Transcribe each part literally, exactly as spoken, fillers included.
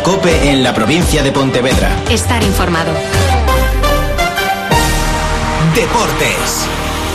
COPE en la provincia de Pontevedra. Estar informado. Deportes.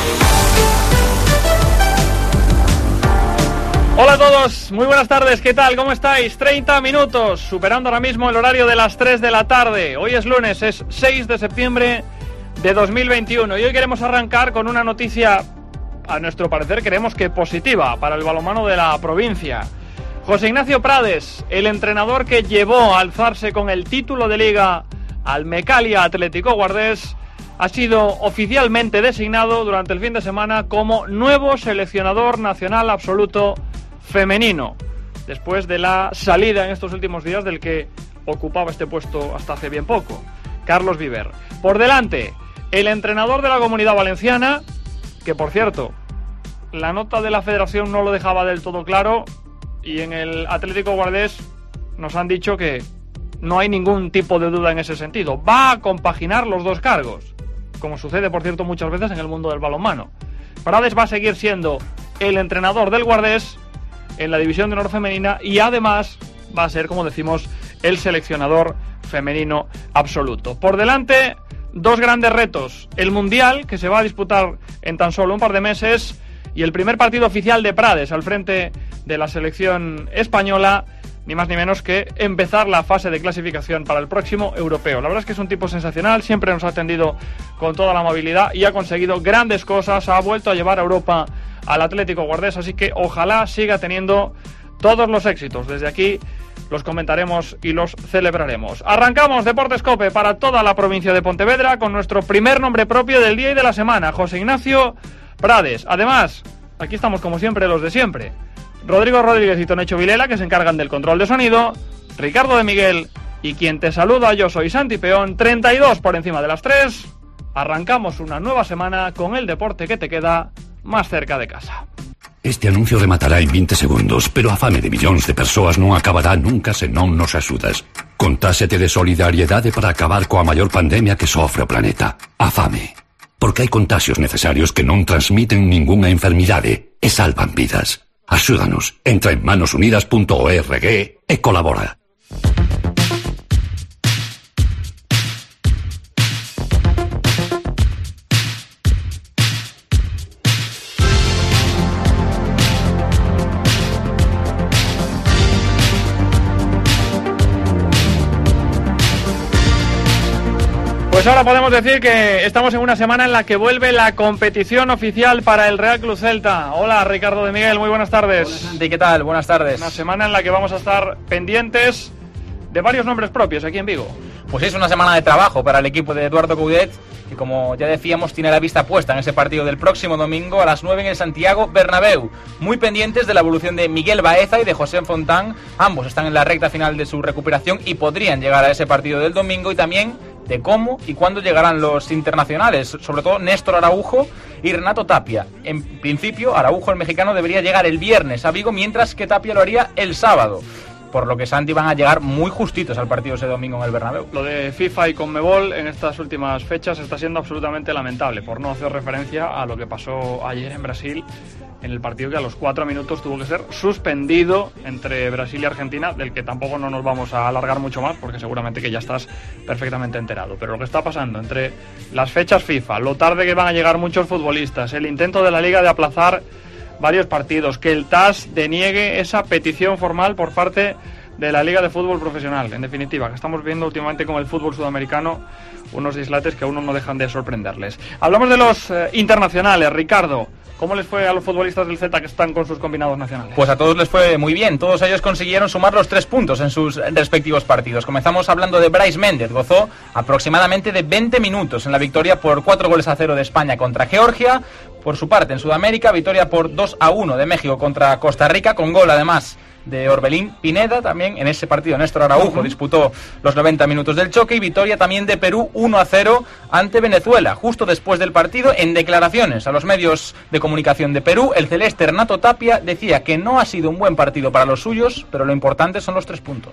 Hola a todos, muy buenas tardes, ¿qué tal? ¿Cómo estáis? treinta minutos, superando ahora mismo el horario de las tres de la tarde. Hoy es lunes, es seis de septiembre de dos mil veintiuno y hoy queremos arrancar con una noticia, a nuestro parecer creemos que positiva para el balonmano de la provincia. José Ignacio Prades, el entrenador que llevó a alzarse con el título de liga al Mecalia Atlético Guardés, ha sido oficialmente designado durante el fin de semana como nuevo seleccionador nacional absoluto femenino, después de la salida en estos últimos días del que ocupaba este puesto hasta hace bien poco, Carlos Viver. Por delante, el entrenador de la Comunidad Valenciana, que por cierto, la nota de la federación no lo dejaba del todo claro, y en el Atlético Guardés nos han dicho que no hay ningún tipo de duda en ese sentido. Va a compaginar los dos cargos, como sucede por cierto muchas veces en el mundo del balonmano. Prades va a seguir siendo el entrenador del Guardés en la división de honor femenina y además va a ser, como decimos, el seleccionador femenino absoluto. Por delante, dos grandes retos: el Mundial, que se va a disputar en tan solo un par de meses, y el primer partido oficial de Prades al frente de la selección española, ni más ni menos que empezar la fase de clasificación para el próximo europeo. La verdad es que es un tipo sensacional, siempre nos ha atendido con toda la amabilidad y ha conseguido grandes cosas, ha vuelto a llevar a Europa al Atlético Guardés, así que ojalá siga teniendo todos los éxitos. Desde aquí los comentaremos y los celebraremos. Arrancamos Deportes COPE para toda la provincia de Pontevedra con nuestro primer nombre propio del día y de la semana, José Ignacio Prades. Además, aquí estamos como siempre los de siempre: Rodrigo Rodríguez y Tonecho Vilela, que se encargan del control de sonido, Ricardo de Miguel y quien te saluda, yo soy Santi Peón. Treinta y dos por encima de las tres. Arrancamos una nueva semana con el deporte que te queda más cerca de casa. Este anuncio rematará en veinte segundos, pero a fame de millóns de persoas non acabará nunca se non nos axudas. Contásete de solidariedade para acabar coa maior pandemia que sofre o planeta, a fame. Porque hai contaxios necesarios que non transmiten ningunha enfermidade e salvan vidas. Axúdanos, entra en manos unidas punto org e colabora. Pues ahora podemos decir que estamos en una semana en la que vuelve la competición oficial para el Real Club Celta. Hola, Ricardo de Miguel, muy buenas tardes. Hola, Santi, ¿qué tal? Buenas tardes. Una semana en la que vamos a estar pendientes de varios nombres propios aquí en Vigo. Pues es una semana de trabajo para el equipo de Eduardo Coudet, que como ya decíamos tiene la vista puesta en ese partido del próximo domingo a las nueve en el Santiago Bernabéu. Muy pendientes de la evolución de Miguel Baeza y de José Fontán. Ambos están en la recta final de su recuperación y podrían llegar a ese partido del domingo, y también de cómo y cuándo llegarán los internacionales, sobre todo Néstor Araujo y Renato Tapia. En principio, Araujo, el mexicano, debería llegar el viernes a Vigo, mientras que Tapia lo haría el sábado, por lo que Santi van a llegar muy justitos al partido ese domingo en el Bernabéu. Lo de FIFA y Conmebol en estas últimas fechas está siendo absolutamente lamentable, por no hacer referencia a lo que pasó ayer en Brasil, en el partido que a los cuatro minutos tuvo que ser suspendido entre Brasil y Argentina, del que tampoco no nos vamos a alargar mucho más, porque seguramente que ya estás perfectamente enterado. Pero lo que está pasando entre las fechas FIFA, lo tarde que van a llegar muchos futbolistas, el intento de la Liga de aplazar varios partidos, que el T A S deniegue esa petición formal por parte de la Liga de Fútbol Profesional. En definitiva, que estamos viendo últimamente con el fútbol sudamericano unos dislates que a uno no dejan de sorprenderles. Hablamos de los eh, internacionales, Ricardo. ¿Cómo les fue a los futbolistas del Celta que están con sus combinados nacionales? Pues a todos les fue muy bien. Todos ellos consiguieron sumar los tres puntos en sus respectivos partidos. Comenzamos hablando de Brais Méndez. Gozó aproximadamente de veinte minutos en la victoria por cuatro goles a cero de España contra Georgia. Por su parte, en Sudamérica, victoria por dos a uno de México contra Costa Rica, con gol además de Orbelín Pineda. También en ese partido Néstor Araujo uh-huh. disputó los noventa minutos del choque, y victoria también de Perú uno a cero ante Venezuela. Justo después del partido, en declaraciones a los medios de comunicación de Perú, el celeste Renato Tapia decía que no ha sido un buen partido para los suyos, pero lo importante son los tres puntos.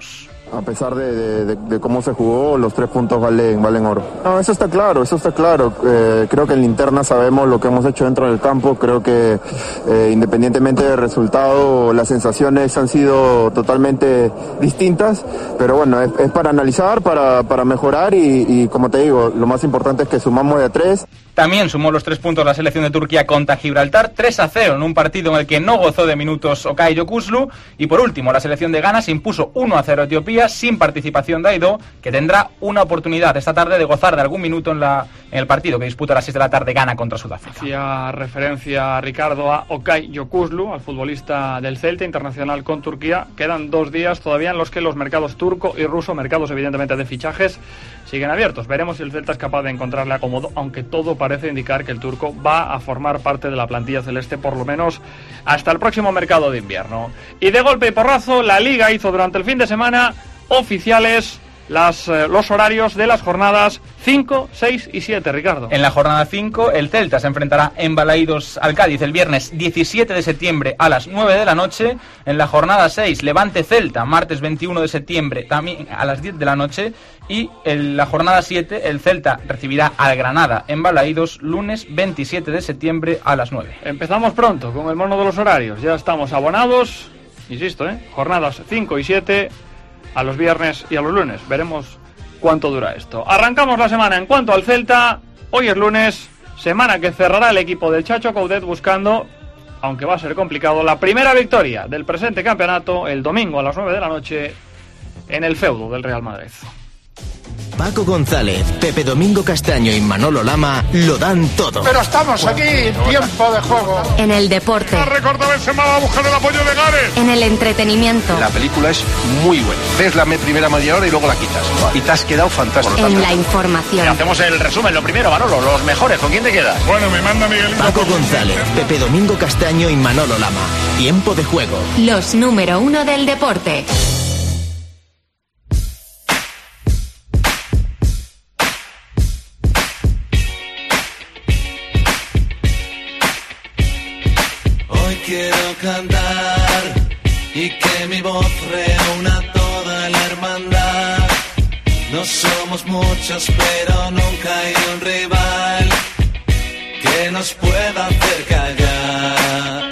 A pesar de, de, de, de cómo se jugó, los tres puntos valen, valen oro. No, eso está claro, eso está claro. Eh, creo que en la interna sabemos lo que hemos hecho dentro del campo. Creo que eh, independientemente del resultado, las sensaciones han sido totalmente distintas. Pero bueno, es, es para analizar, para, para mejorar y, y como te digo, lo más importante es que sumamos de a tres. También sumó los tres puntos la selección de Turquía contra Gibraltar, tres a cero en un partido en el que no gozó de minutos Okay Yokuşlu. Y por último, la selección de Ghana se impuso uno a cero a Etiopía sin participación de Aidó, que tendrá una oportunidad esta tarde de gozar de algún minuto en, la, en el partido que disputa a las seis de la tarde Ghana contra Sudáfrica. Hacía referencia Ricardo a Okay Yokuşlu, al futbolista del Celta internacional con Turquía. Quedan dos días todavía en los que los mercados turco y ruso, mercados evidentemente de fichajes, siguen abiertos. Veremos si el Celta es capaz de encontrarle acomodo, aunque todo parece indicar que el turco va a formar parte de la plantilla celeste por lo menos hasta el próximo mercado de invierno. Y de golpe y porrazo, la Liga hizo durante el fin de semana oficiales las, eh, los horarios de las jornadas cinco, seis y siete, Ricardo. En la jornada cinco, el Celta se enfrentará en Balaídos al Cádiz el viernes diecisiete de septiembre a las nueve de la noche. En la jornada seis, Levante-Celta, martes veintiuno de septiembre, también a las diez de la noche. Y en la jornada siete, el Celta recibirá al Granada en Balaídos, lunes veintisiete de septiembre a las nueve. Empezamos pronto con el mono de los horarios. Ya estamos abonados, insisto, ¿eh? jornadas cinco y siete a los viernes y a los lunes. Veremos cuánto dura esto. Arrancamos la semana en cuanto al Celta. Hoy es lunes, semana que cerrará el equipo del Chacho Coudet buscando, aunque va a ser complicado, la primera victoria del presente campeonato el domingo a las nueve de la noche en el feudo del Real Madrid. Paco González, Pepe Domingo Castaño y Manolo Lama lo dan todo. Pero estamos aquí, tiempo de juego. En el deporte. La recorta Benzema va a buscar el apoyo de Gares. En el entretenimiento. La película es muy buena. Ves la primera media hora y luego la quitas. Y te has quedado fantástico. En la información. Hacemos el resumen, lo primero, Manolo, los mejores. ¿Con quién te quedas? Bueno, me manda Miguelito. Paco González, Pepe Domingo Castaño y Manolo Lama. Tiempo de juego. Los número uno del deporte. Quiero cantar y que mi voz reúna toda la hermandad. No somos muchos, pero nunca hay un rival que nos pueda hacer callar.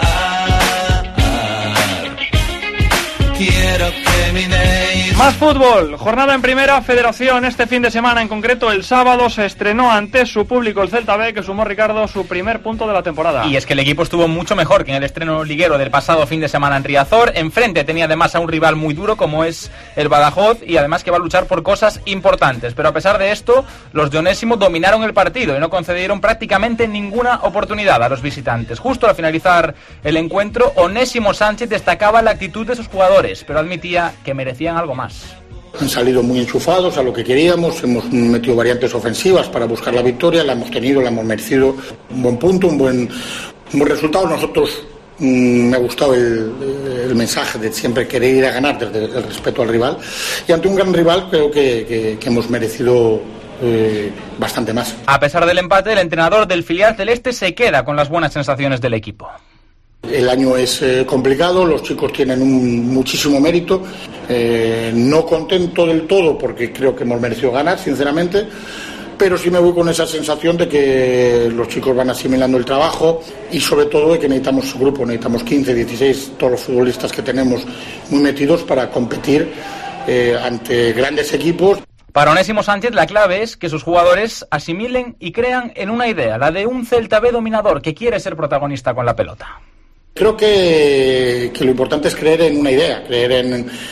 Quiero que mi name... Más fútbol, jornada en primera federación este fin de semana, en concreto el sábado se estrenó ante su público el Celta B, que sumó, Ricardo, su primer punto de la temporada. Y es que el equipo estuvo mucho mejor que en el estreno liguero del pasado fin de semana en Riazor. Enfrente tenía además a un rival muy duro como es el Badajoz y además que va a luchar por cosas importantes. Pero a pesar de esto, los de Onésimo dominaron el partido y no concedieron prácticamente ninguna oportunidad a los visitantes. Justo al finalizar el encuentro, Onésimo Sánchez destacaba la actitud de sus jugadores, pero admitía que merecían algo más. Han salido muy enchufados a lo que queríamos, hemos metido variantes ofensivas para buscar la victoria, la hemos tenido, la hemos merecido, un buen punto, un buen, un buen resultado. Nosotros, mmm, me ha gustado el, el mensaje de siempre querer ir a ganar desde el respeto al rival, y ante un gran rival creo que, que, que hemos merecido eh, bastante más. A pesar del empate, el entrenador del filial celeste se queda con las buenas sensaciones del equipo. El año es eh, complicado, los chicos tienen un muchísimo mérito, eh, no contento del todo porque creo que hemos merecido ganar, sinceramente, pero sí me voy con esa sensación de que los chicos van asimilando el trabajo y sobre todo de que necesitamos grupo, necesitamos quince, dieciséis, todos los futbolistas que tenemos muy metidos para competir eh, ante grandes equipos. Para Onésimo Sánchez la clave es que sus jugadores asimilen y crean en una idea, la de un Celta B dominador que quiere ser protagonista con la pelota. Creo que, que lo importante es creer en una idea, creer en,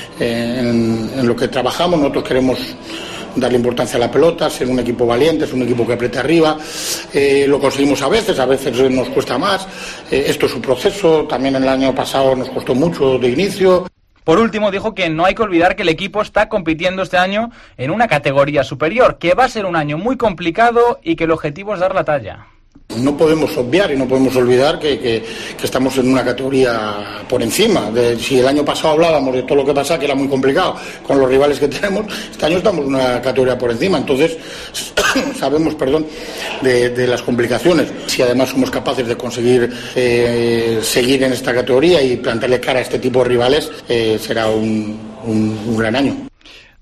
en, en lo que trabajamos. Nosotros queremos darle importancia a la pelota, ser un equipo valiente, ser un equipo que apriete arriba. Eh, lo conseguimos a veces, a veces nos cuesta más. Eh, esto es un proceso, también el año pasado nos costó mucho de inicio. Por último, dijo que no hay que olvidar que el equipo está compitiendo este año en una categoría superior, que va a ser un año muy complicado y que el objetivo es dar la talla. No podemos obviar y no podemos olvidar que, que, que estamos en una categoría por encima. De, si el año pasado hablábamos de todo lo que pasa, que era muy complicado con los rivales que tenemos, este año estamos en una categoría por encima. Entonces, sabemos, perdón, de, de las complicaciones. Si además somos capaces de conseguir eh, seguir en esta categoría y plantarle cara a este tipo de rivales, eh, será un, un, un gran año.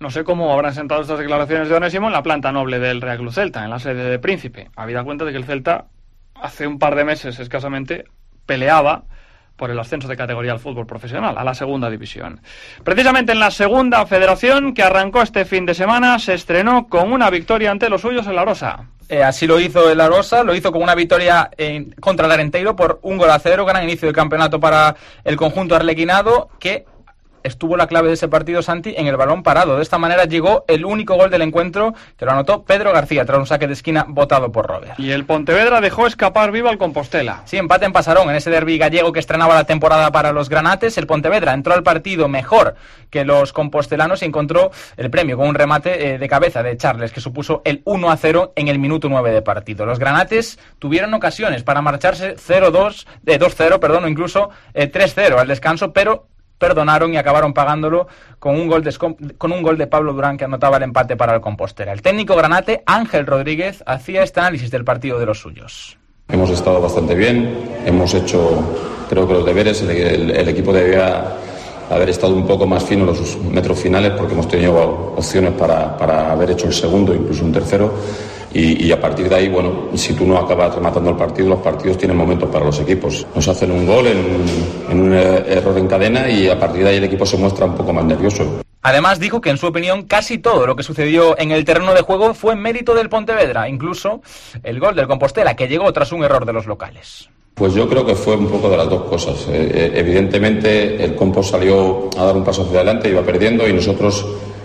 No sé cómo habrán sentado estas declaraciones de Onésimo en la planta noble del Real Club Celta, en la sede de Príncipe. Habida cuenta de que el Celta hace un par de meses escasamente peleaba por el ascenso de categoría al fútbol profesional, a la segunda división. Precisamente en la segunda federación, que arrancó este fin de semana, se estrenó con una victoria ante los suyos en La Rosa. Eh, así lo hizo el Arosa, lo hizo con una victoria en, contra el Arenteiro por un gol a cero, gran inicio de campeonato para el conjunto arlequinado, que estuvo la clave de ese partido, Santi, en el balón parado. De esta manera llegó el único gol del encuentro, que lo anotó Pedro García tras un saque de esquina botado por Robert. Y el Pontevedra dejó escapar vivo al Compostela. Sí, empate en Pasarón, en ese derbi gallego que estrenaba la temporada para los granates. El Pontevedra entró al partido mejor que los compostelanos y encontró el premio con un remate eh, de cabeza de Charles, que supuso el uno a cero en el minuto nueve de partido. Los granates tuvieron ocasiones para marcharse cero dos, eh, dos cero, perdón, o incluso eh, tres cero al descanso, pero perdonaron y acabaron pagándolo con un gol de, con un gol de Pablo Durán, que anotaba el empate para el Compostela. El técnico granate, Ángel Rodríguez, hacía este análisis del partido de los suyos. Hemos estado bastante bien, hemos hecho, creo que los deberes, el, el, el equipo debía haber estado un poco más fino en los metros finales, porque hemos tenido opciones para, para haber hecho el segundo, incluso un tercero. Y, y a partir de ahí, bueno, si tú no acabas rematando el partido, los partidos tienen momentos para los equipos. Nos hacen un gol en, en un error en cadena y a partir de ahí el equipo se muestra un poco más nervioso. Además dijo que en su opinión casi todo lo que sucedió en el terreno de juego fue mérito del Pontevedra, incluso el gol del Compostela, que llegó tras un error de los locales. Pues yo creo que fue un poco de las dos cosas. Eh, evidentemente el Compo salió a dar un paso hacia adelante, iba perdiendo y nosotros...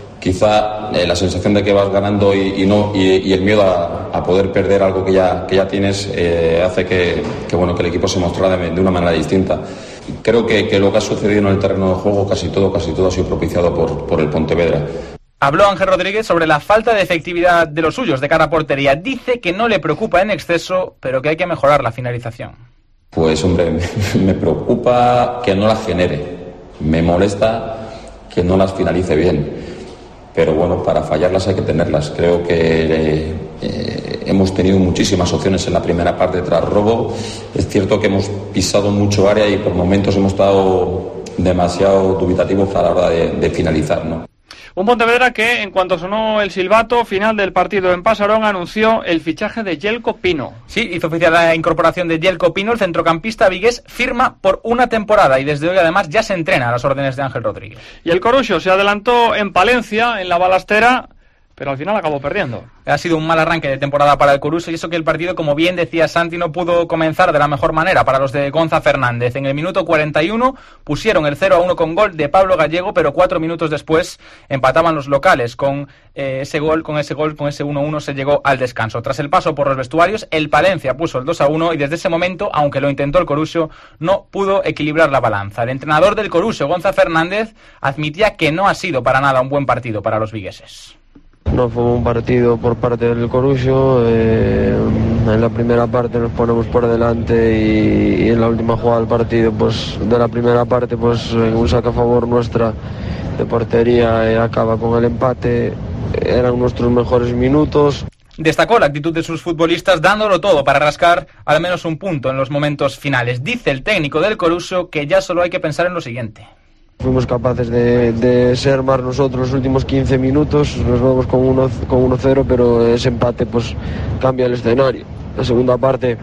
Quizá eh, la sensación de que vas ganando y, y no y, y el miedo a, a poder perder algo que ya, que ya tienes eh, hace que, que, bueno, que el equipo se mostrara de, de una manera distinta. Creo que, que lo que ha sucedido en el terreno de juego, casi todo, casi todo ha sido propiciado por, por el Pontevedra. Habló Ángel Rodríguez sobre la falta de efectividad de los suyos de cara a portería. Dice que no le preocupa en exceso, pero que hay que mejorar la finalización. Pues hombre, me, me preocupa que no las genere. Me molesta que no las finalice bien. Pero bueno, para fallarlas hay que tenerlas. Creo que eh, eh, hemos tenido muchísimas opciones en la primera parte tras robo. Es cierto que hemos pisado mucho área y por momentos hemos estado demasiado dubitativos a la hora de, de finalizar, ¿no? Un Pontevedra que, en cuanto sonó el silbato final del partido en Pasarón, anunció el fichaje de Jelko Pino. Sí, hizo oficial la incorporación de Jelko Pino. El centrocampista vigués firma por una temporada y desde hoy además ya se entrena a las órdenes de Ángel Rodríguez. Y el Coruxo se adelantó en Palencia, en la Balastera, pero al final acabó perdiendo. Ha sido un mal arranque de temporada para el Coruso y eso que el partido, como bien decía Santi, no pudo comenzar de la mejor manera para los de Gonza Fernández. En el minuto cuarenta y uno pusieron el cero a uno con gol de Pablo Gallego, pero cuatro minutos después empataban los locales. Con eh, ese gol, con ese gol, con ese uno a uno se llegó al descanso. Tras el paso por los vestuarios, el Palencia puso el dos a uno y desde ese momento, aunque lo intentó el Coruso, no pudo equilibrar la balanza. El entrenador del Coruso, Gonza Fernández, admitía que no ha sido para nada un buen partido para los vigueses. No fue un partido por parte del Coruxo, eh, en la primera parte nos ponemos por delante y, y en la última jugada del partido, pues de la primera parte, pues en un saque a favor nuestra de portería eh, acaba con el empate, eran nuestros mejores minutos. Destacó la actitud de sus futbolistas dándolo todo para rascar al menos un punto en los momentos finales. Dice el técnico del Coruxo que ya solo hay que pensar en lo siguiente. Fuimos capaces de, de ser más nosotros los últimos quince minutos, nos vamos con uno con uno cero, pero ese empate pues cambia el escenario. La segunda parte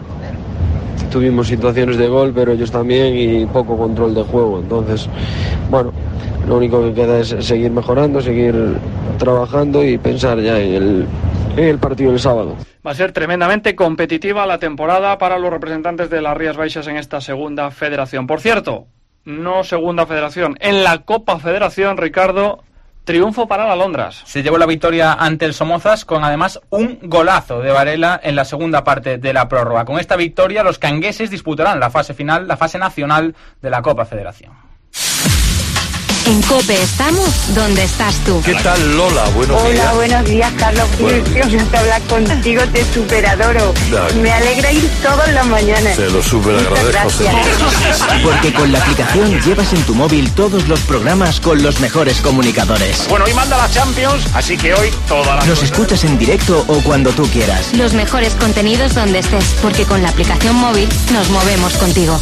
tuvimos situaciones de gol, pero ellos también, y poco control de juego. Entonces, bueno, lo único que queda es seguir mejorando, seguir trabajando y pensar ya en el, en el partido del sábado. Va a ser tremendamente competitiva la temporada para los representantes de las Rías Baixas en esta segunda federación. Por cierto, no segunda federación, en la Copa Federación, Ricardo, triunfo para la Alondras. Se llevó la victoria ante el Somozas con además un golazo de Varela en la segunda parte de la prórroga. Con esta victoria los cangueses disputarán la fase final, la fase nacional de la Copa Federación. En COPE estamos donde estás tú. ¿Qué tal, Lola? Buenos Hola, días. Hola, buenos días, Carlos. Qué ilusión de hablar contigo, te superadoro. Dale. Me alegra ir todas las mañanas. Te lo super agradezco. Porque con la aplicación llevas en tu móvil todos los programas con los mejores comunicadores. Bueno, hoy manda la Champions, así que hoy toda la... Nos escuchas en directo o cuando tú quieras. Los mejores contenidos donde estés, porque con la aplicación móvil nos movemos contigo.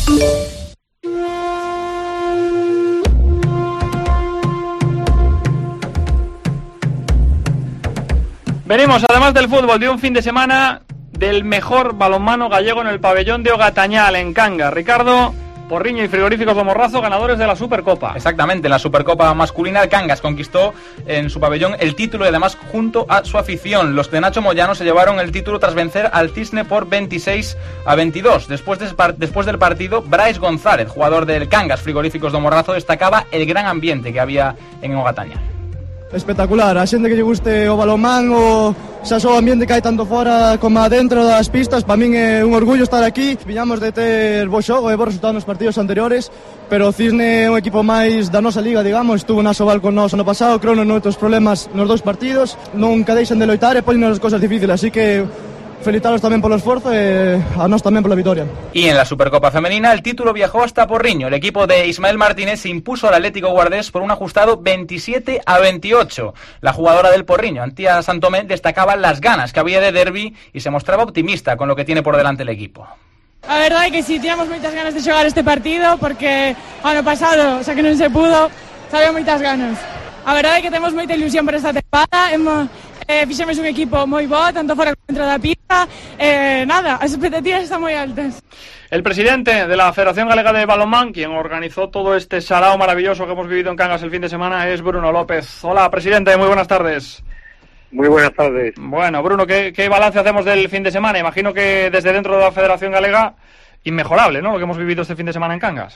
Venimos, además del fútbol, de un fin de semana del mejor balonmano gallego en el pabellón de Ogatañal, en Cangas. Ricardo, Porriño y Frigoríficos do Morrazo, ganadores de la Supercopa. Exactamente, en la Supercopa masculina, el Cangas conquistó en su pabellón el título y además junto a su afición. Los de Nacho Moyano se llevaron el título tras vencer al Cisne por veintiséis a veintidós. Después, de, después del partido, Brais González, jugador del Cangas Frigoríficos do Morrazo, destacaba el gran ambiente que había en Ogatañal. Espectacular, a xente que lle guste o balonmán, o xa só o ambiente que hai tanto fora como dentro das pistas, para min é un orgullo estar aquí. Viñamos de ter bo xogo e bo resultado nos partidos anteriores, pero o Cisne é un equipo máis da nosa liga, digamos, estuvo na Sobal con nós ano pasado, creo non outros problemas nos dous partidos, nunca deixan de loitar e poñen as cousas difíciles, así que felicitaros tamén polo esforzo e a nós tamén pola vitoria. Y en la Supercopa femenina el título viajó hasta Porriño. El equipo de Ismael Martínez se impuso al Atlético Guardés por un ajustado veintisiete a veintiocho. La jugadora del Porriño, Antía Santomé, destacaba las ganas que había de derbi y se mostraba optimista con lo que tiene por delante el equipo. A verdade é que si, tiñamos moitas ganas de xogar este partido porque ano pasado, xa que non se pudo, sabía moitas ganas. A verdade é que temos moita ilusión por esta tempada, hemos Eh, fixemos un equipo moi bo, tanto fora como dentro da pista, eh, nada, as expectativas están moi altas. El presidente de la Federación Galega de Balonmán, quien organizó todo este sarao maravilloso que hemos vivido en Cangas el fin de semana, es Bruno López. Hola, presidente, muy buenas tardes. Muy buenas tardes. Bueno, Bruno, ¿qué, qué balance hacemos del fin de semana? Imagino que desde dentro de la Federación Galega, inmejorable, ¿no?, lo que hemos vivido este fin de semana en Cangas.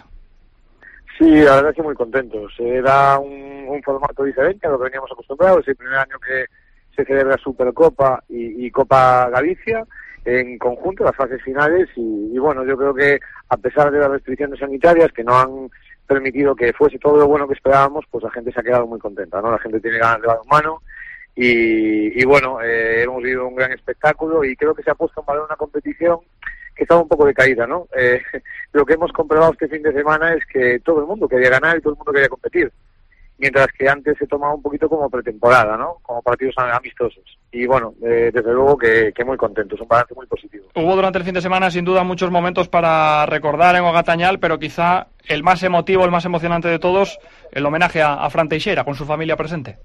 Sí, la verdad es que muy contentos. Era un, un formato diferente a lo que veníamos acostumbrados. Es el primer año que se celebra Supercopa y, y Copa Galicia en conjunto, las fases finales, y, y bueno, yo creo que a pesar de las restricciones sanitarias que no han permitido que fuese todo lo bueno que esperábamos, pues la gente se ha quedado muy contenta, ¿no? La gente tiene ganas de balonmano y, y bueno, eh, hemos vivido un gran espectáculo y creo que se ha puesto en valor una competición que estaba un poco decaída, ¿no? Eh, lo que hemos comprobado este fin de semana es que todo el mundo quería ganar y todo el mundo quería competir. Mientras que antes se tomaba un poquito como pretemporada, ¿no? Como partidos amistosos. Y bueno, eh, desde luego que, que muy contentos, un balance muy positivo. Hubo durante el fin de semana sin duda muchos momentos para recordar en Ogatañal, pero quizá el más emotivo, el más emocionante de todos, el homenaje a, a Fran Teixeira con su familia presente.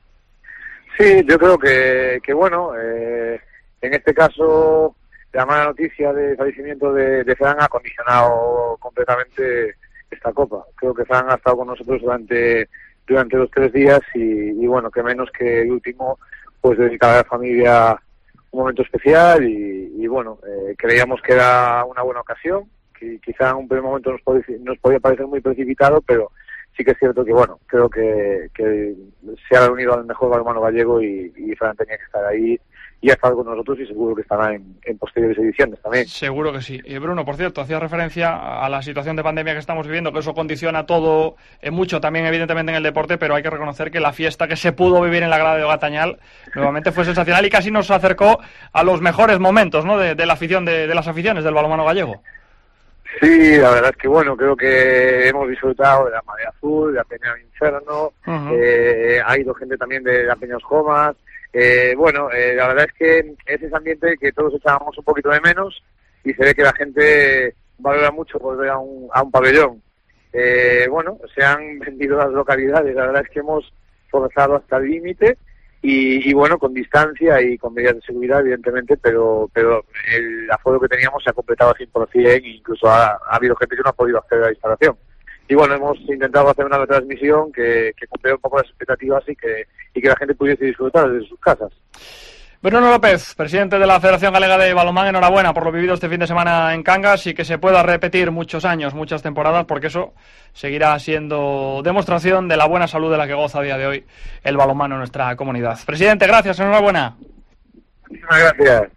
Sí, yo creo que, que bueno, eh, en este caso la mala noticia del fallecimiento de, de Fran ha condicionado completamente esta Copa. Creo que Fran ha estado con nosotros durante... durante los tres días y, y bueno, que menos que el último, pues dedicar a la familia un momento especial y, y bueno, eh, creíamos que era una buena ocasión, que quizá en un primer momento nos, pod nos podía parecer muy precipitado, pero sí que es cierto que bueno, creo que, que se ha reunido al mejor balonmano gallego y, y Fran tenía que estar ahí y ha estado con nosotros y seguro que estará en, en posteriores ediciones también. Seguro que sí. Y Bruno, por cierto, hacía referencia a la situación de pandemia que estamos viviendo, que eso condiciona todo, en mucho también evidentemente en el deporte, pero hay que reconocer que la fiesta que se pudo vivir en la grada de Ogatañal nuevamente fue sensacional y casi nos acercó a los mejores momentos, ¿no?, de, de la afición, de, de las aficiones del balonmano gallego. Sí, la verdad es que bueno, creo que hemos disfrutado de la Marea Azul, de la Peña del Inferno, uh-huh. eh, ha ido gente también de la Peña Os Jomas. Eh, bueno, eh, la verdad es que es ese ambiente que todos echábamos un poquito de menos y se ve que la gente valora mucho volver a un, a un pabellón. Eh, bueno, se han vendido las localidades, la verdad es que hemos forzado hasta el límite y, y bueno, con distancia y con medidas de seguridad evidentemente, pero pero el aforo que teníamos se ha completado al cien por ciento e incluso ha, ha habido gente que no ha podido acceder a la instalación. Y bueno, hemos intentado hacer una retransmisión que, que cumpliera un poco las expectativas y que, y que la gente pudiese disfrutar desde sus casas. Bruno López, presidente de la Federación Galega de Balonmán, enhorabuena por lo vivido este fin de semana en Cangas y que se pueda repetir muchos años, muchas temporadas, porque eso seguirá siendo demostración de la buena salud de la que goza a día de hoy el balonmano en nuestra comunidad. Presidente, gracias, enhorabuena. Muchísimas gracias.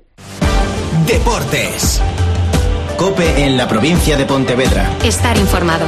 Deportes. COPE en la provincia de Pontevedra. Estar informado.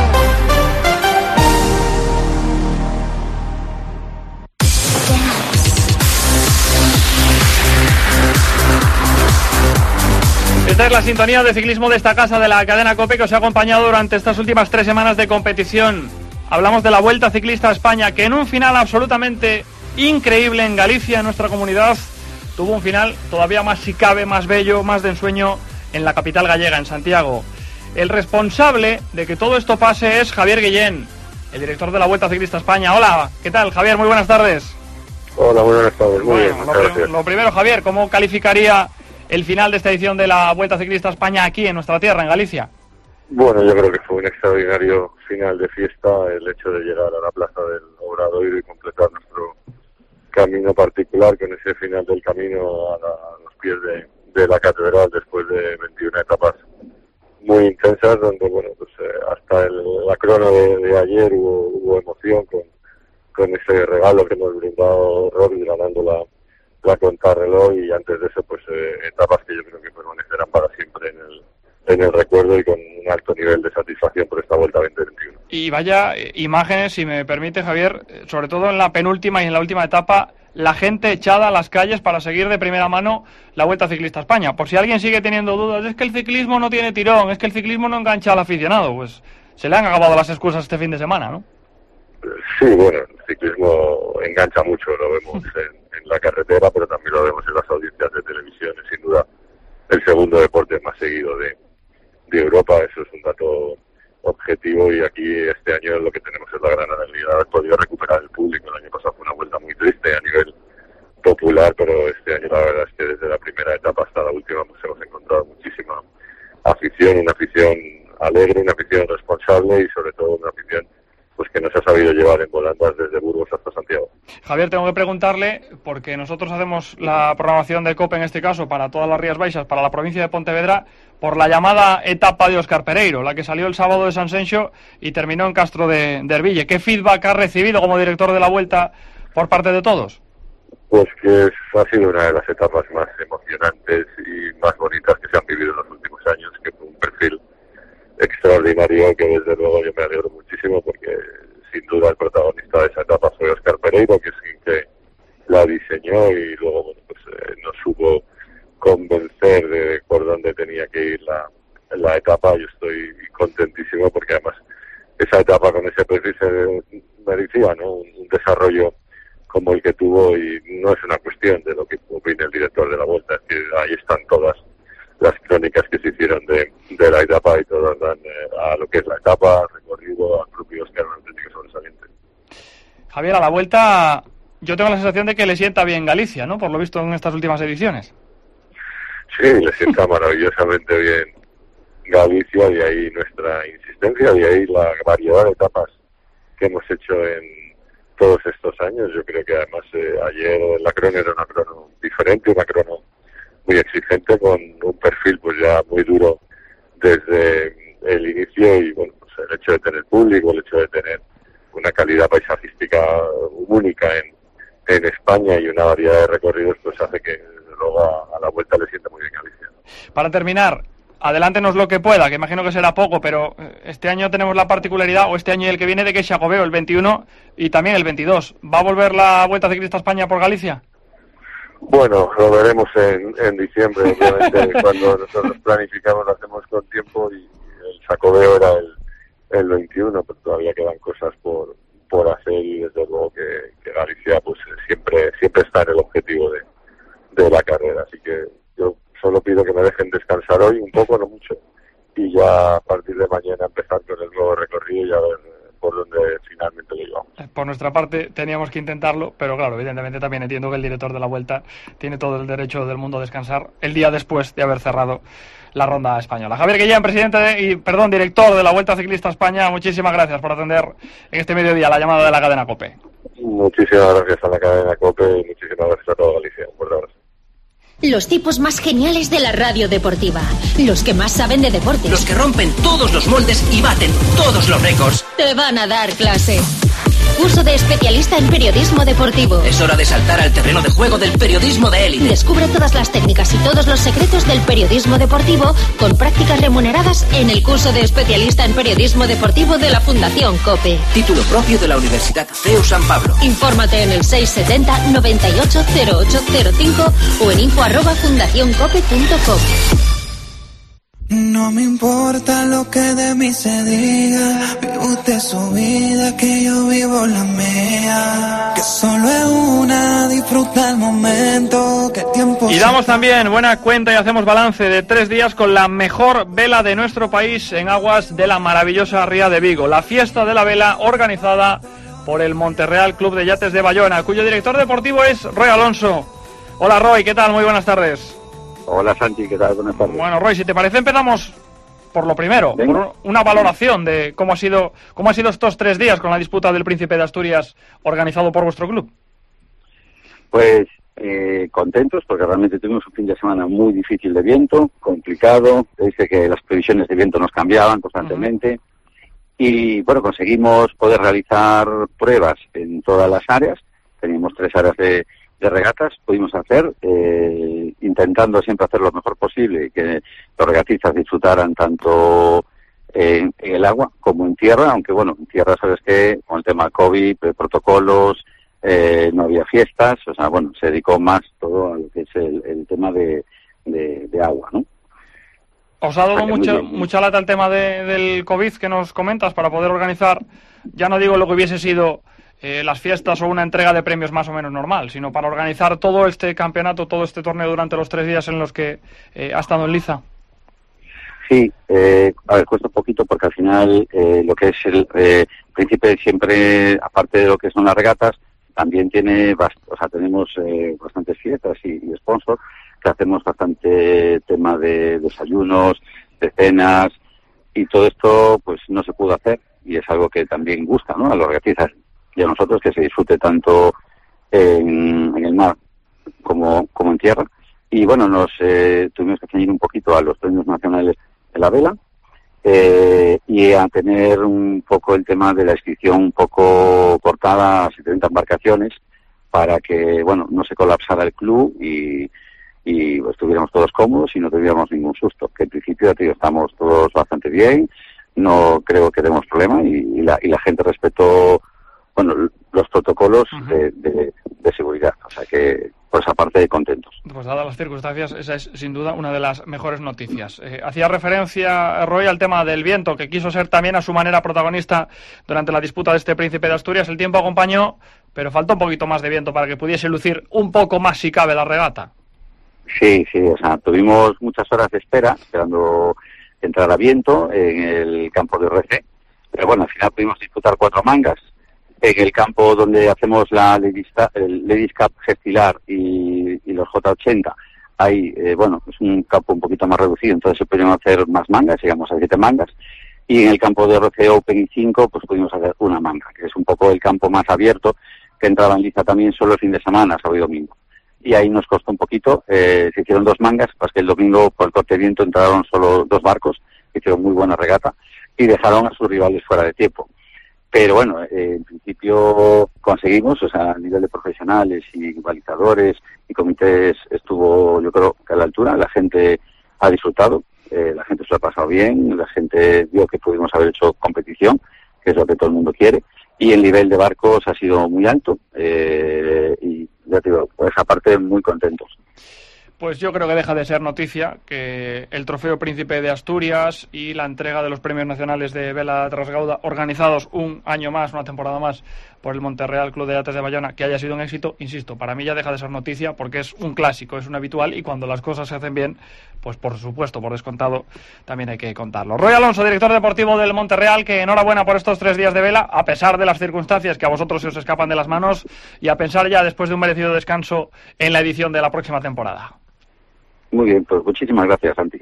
Esta es la sintonía de ciclismo de esta casa de la cadena COPE que os ha acompañado durante estas últimas tres semanas de competición. Hablamos de la Vuelta Ciclista a España, que en un final absolutamente increíble en Galicia, en nuestra comunidad, tuvo un final todavía más, si cabe, más bello, más de ensueño en la capital gallega, en Santiago. El responsable de que todo esto pase es Javier Guillén, el director de la Vuelta Ciclista a España. Hola, ¿qué tal, Javier? Muy buenas tardes. Hola, buenas tardes. Muy Bueno, bien, lo, gracias. lo primero, Javier, ¿cómo calificaría el final de esta edición de la Vuelta Ciclista a España aquí en nuestra tierra, en Galicia? Bueno, yo creo que fue un extraordinario final de fiesta el hecho de llegar a la plaza del Obradoiro y completar nuestro camino particular con ese final del camino a, la, a los pies de, de la catedral después de veintiuna etapas muy intensas donde, bueno, pues eh, hasta el, la crono de, de ayer hubo, hubo emoción con, con ese regalo que nos brindó Robbie ganando la, la contrarreloj y antes de eso pues eh, etapas que yo creo que permanecerán para siempre en el en el recuerdo y con un alto nivel de satisfacción por esta Vuelta veinte veintiuno. Y vaya eh, imágenes, si me permite, Javier, eh, sobre todo en la penúltima y en la última etapa, la gente echada a las calles para seguir de primera mano la Vuelta Ciclista a España. Por si alguien sigue teniendo dudas, es que el ciclismo no tiene tirón, es que el ciclismo no engancha al aficionado, pues se le han acabado las excusas este fin de semana, ¿no? Sí, bueno, el ciclismo engancha mucho, lo vemos en, en la carretera, pero también lo vemos en las audiencias de televisión, es sin duda el segundo deporte más seguido de de Europa, eso es un dato objetivo y aquí este año lo que tenemos es la gran alegría de haber podido recuperar el público. El año pasado fue una vuelta muy triste a nivel popular, pero este año la verdad es que desde la primera etapa hasta la última pues hemos encontrado muchísima afición, una afición alegre, una afición responsable y sobre todo una afición pues que nos ha sabido llevar en volandas desde Burgos hasta Santiago. Javier, tengo que preguntarle, porque nosotros hacemos la programación de COPE en este caso para todas las Rías Baixas, para la provincia de Pontevedra, por la llamada etapa de Óscar Pereiro, la que salió el sábado de Sanxenxo y terminó en Castro de, de Herville. ¿Qué feedback ha recibido como director de la Vuelta por parte de todos? Pues que es, ha sido una de las etapas más emocionantes y más bonitas que se han vivido en los últimos años, que fue un perfil extraordinario que desde luego yo me alegro muchísimo porque sin duda el protagonista de esa etapa fue Óscar Pereiro, que es quien que la diseñó y luego bueno, pues eh, nos supo convencer de por dónde tenía que ir la, la etapa. Yo estoy contentísimo porque además esa etapa con ese perfil se merecía, ¿no? un, un desarrollo como el que tuvo y no es una cuestión de lo que opine el director de la Vuelta, es que ahí están todas las crónicas que se hicieron de, de la etapa y todas dan eh, a lo que es la etapa, recorrido, al propio Óscar, un auténtico sobresaliente. Javier, a la Vuelta yo tengo la sensación de que le sienta bien Galicia, ¿no? Por lo visto en estas últimas ediciones. Sí, le sienta maravillosamente bien Galicia, y ahí nuestra insistencia, y ahí la variedad de etapas que hemos hecho en todos estos años. Yo creo que además eh, ayer la crono era una crono diferente, una crono muy exigente, con un perfil pues ya muy duro desde el inicio, y bueno, pues el hecho de tener público, el hecho de tener una calidad paisajística única en, en España y una variedad de recorridos pues hace que desde luego a, a la Vuelta le sienta muy bien Galicia. Para terminar, adelántenos lo que pueda, que imagino que será poco, pero este año tenemos la particularidad, o este año y el que viene, de que Xacobeo el veintiuno y también el veintidós. ¿Va a volver la Vuelta Ciclista a España por Galicia? Bueno, lo veremos en, en diciembre, obviamente. Cuando nosotros planificamos lo hacemos con tiempo, y el Xacobeo era el, el veintiuno, pero todavía quedan cosas por por hacer, y desde luego que, que Galicia pues siempre siempre está en el objetivo de, de la carrera. Así que yo solo pido que me dejen descansar hoy un poco, no mucho, y ya a partir de mañana empezar con el nuevo recorrido y a ver por dónde finalmente lo llevamos. Por nuestra parte teníamos que intentarlo, pero claro, evidentemente también entiendo que el director de la Vuelta tiene todo el derecho del mundo a descansar el día después de haber cerrado la ronda española. Javier Guillén, presidente de, y perdón, director de la Vuelta Ciclista a España, muchísimas gracias por atender en este mediodía la llamada de la cadena COPE. Muchísimas gracias a la cadena COPE y muchísimas gracias a toda Galicia. Un fuerte abrazo. Los tipos más geniales de la radio deportiva. Los que más saben de deportes. Los que rompen todos los moldes y baten todos los récords. Te van a dar clase. Curso de especialista en periodismo deportivo. Es hora de saltar al terreno de juego del periodismo de élite. Descubre todas las técnicas y todos los secretos del periodismo deportivo con prácticas remuneradas en el curso de especialista en periodismo deportivo de la Fundación COPE. Título propio de la Universidad C E U San Pablo. Infórmate en el seis setenta noventa y ocho cero ocho cero cinco o en info arroba fundación cope punto com. No me importa lo que de mí se diga, vive usted su vida, que yo vivo la mía, que solo es una, disfruta el momento, que el tiempo... Y damos también buena cuenta y hacemos balance de tres días con la mejor vela de nuestro país en aguas de la maravillosa Ría de Vigo, la fiesta de la vela organizada por por el Monterreal Club de Yates de Bayona, cuyo director deportivo es Roy Alonso. Hola Roy, ¿qué tal? Muy buenas tardes. Hola Santi, ¿qué tal? Buenas tardes. Bueno Roy, si te parece empezamos por lo primero, Venga. por una valoración de cómo ha sido cómo ha sido estos tres días con la disputa del Príncipe de Asturias organizado por vuestro club. Pues eh, contentos porque realmente tuvimos un fin de semana muy difícil de viento, complicado, dice que las previsiones de viento nos cambiaban constantemente uh-huh. y bueno, conseguimos poder realizar pruebas en todas las áreas, teníamos tres áreas de de regatas, pudimos hacer, eh, intentando siempre hacer lo mejor posible y que los regatistas disfrutaran tanto en, en el agua como en tierra, aunque bueno, en tierra sabes que con el tema COVID, protocolos, eh, no había fiestas, o sea, bueno, se dedicó más todo a lo que es el, el tema de, de, de agua, ¿no? ¿Os ha dado mucha, mucha lata el tema de, del COVID que nos comentas para poder organizar, ya no digo lo que hubiese sido Eh, las fiestas o una entrega de premios más o menos normal, sino para organizar todo este campeonato, todo este torneo durante los tres días en los que eh, ha estado en liza? Sí, eh, a ver, cuesta un poquito porque al final eh, lo que es el eh, Príncipe siempre, aparte de lo que son las regatas, también tiene, bast- o sea, tenemos eh, bastantes fiestas y, y sponsors, que hacemos bastante tema de desayunos, de cenas, y todo esto pues no se pudo hacer, y es algo que también gusta, ¿no?, a los regatistas y a nosotros, que se disfrute tanto en, en el mar como, como en tierra. Y bueno, nos eh, tuvimos que ceñir un poquito a los premios nacionales de la vela eh, y a tener un poco el tema de la inscripción un poco cortada a setenta embarcaciones para que, bueno, no se colapsara el club y, y estuviéramos todos cómodos y no tuviéramos ningún susto. Que en principio, tío, estamos todos bastante bien, no creo que demos problema y, y, la, y la gente respetó, bueno, los protocolos uh-huh. de, de, de seguridad, o sea que por esa parte contentos. Pues dadas las circunstancias, esa es sin duda una de las mejores noticias. Eh, hacía referencia Roy al tema del viento, que quiso ser también a su manera protagonista durante la disputa de este Príncipe de Asturias. El tiempo acompañó, pero faltó un poquito más de viento para que pudiese lucir un poco más, si cabe, la regata. Sí, sí, o sea, tuvimos muchas horas de espera, esperando que entrara viento en el campo de R C, pero bueno, al final pudimos disputar cuatro mangas. En el campo donde hacemos la Ladies, el Ladies Cup Gestilar y, y los J ochenta, hay, eh, bueno, es un campo un poquito más reducido, entonces se pudieron hacer más mangas, llegamos a siete mangas, y en el campo de R C Open y cinco, pues pudimos hacer una manga, que es un poco el campo más abierto, que entraba en liza también solo el fin de semana, sábado y domingo. Y ahí nos costó un poquito, eh, se hicieron dos mangas, pues que el domingo por el corte de viento entraron solo dos barcos, que hicieron muy buena regata, y dejaron a sus rivales fuera de tiempo. Pero bueno, eh, en principio conseguimos, o sea, a nivel de profesionales y balizadores y comités estuvo, yo creo, que a la altura. La gente ha disfrutado, eh, la gente se lo ha pasado bien, la gente vio que pudimos haber hecho competición, que es lo que todo el mundo quiere, y el nivel de barcos ha sido muy alto, eh, y ya te digo, por esa parte muy contentos. Pues yo creo que deja de ser noticia que el Trofeo Príncipe de Asturias y la entrega de los premios nacionales de vela trasgauda, organizados un año más, una temporada más, por el Monterreal Club de Yates de Bayona, que haya sido un éxito, insisto, para mí ya deja de ser noticia porque es un clásico, es un habitual, y cuando las cosas se hacen bien, pues por supuesto, por descontado, también hay que contarlo. Roy Alonso, director deportivo del Monterreal, que enhorabuena por estos tres días de vela, a pesar de las circunstancias que a vosotros se os escapan de las manos, y a pensar ya, después de un merecido descanso, en la edición de la próxima temporada. Muy bien, pues muchísimas gracias, Santi.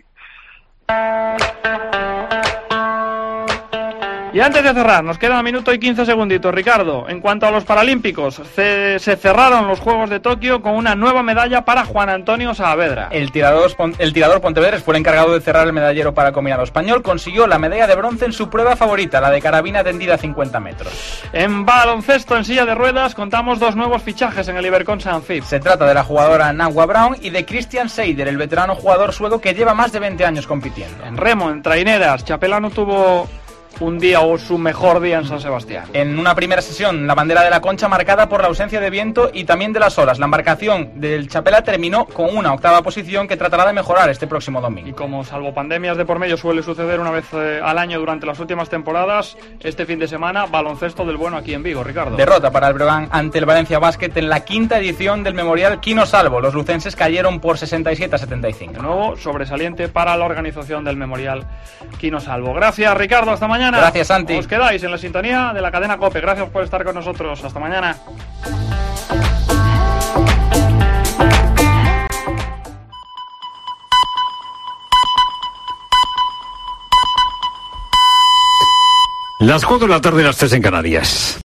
Y antes de cerrar, nos queda un minuto y quince segunditos, Ricardo. En cuanto a los Paralímpicos, se, se cerraron los Juegos de Tokio con una nueva medalla para Juan Antonio Saavedra. El tirador, el tirador Pontevedrés fue el encargado de cerrar el medallero para el combinado español. Consiguió la medalla de bronce en su prueba favorita, la de carabina tendida a cincuenta metros. En baloncesto en silla de ruedas contamos dos nuevos fichajes en el Iberconsa Sanfib. Se trata de la jugadora Nagua Brown y de Christian Seider, el veterano jugador sueco que lleva más de veinte años compitiendo. En remo, en traineras, Chapelano tuvo un día o su mejor día en San Sebastián. En una primera sesión, la bandera de la Concha marcada por la ausencia de viento y también de las olas. La embarcación del Chapela terminó con una octava posición que tratará de mejorar este próximo domingo. Y como salvo pandemias de por medio suele suceder una vez eh, al año durante las últimas temporadas, este fin de semana baloncesto del bueno aquí en Vigo, Ricardo. Derrota para el Breogán ante el Valencia Basket en la quinta edición del Memorial Quino Salvo. Los lucenses cayeron por sesenta y siete a setenta y cinco. De nuevo, sobresaliente para la organización del Memorial Quino Salvo. Gracias, Ricardo, hasta mañana. mañana. Gracias, Santi. Os quedáis en la sintonía de la cadena COPE. Gracias por estar con nosotros. Hasta mañana. Las cuatro de la tarde, las tres en Canarias.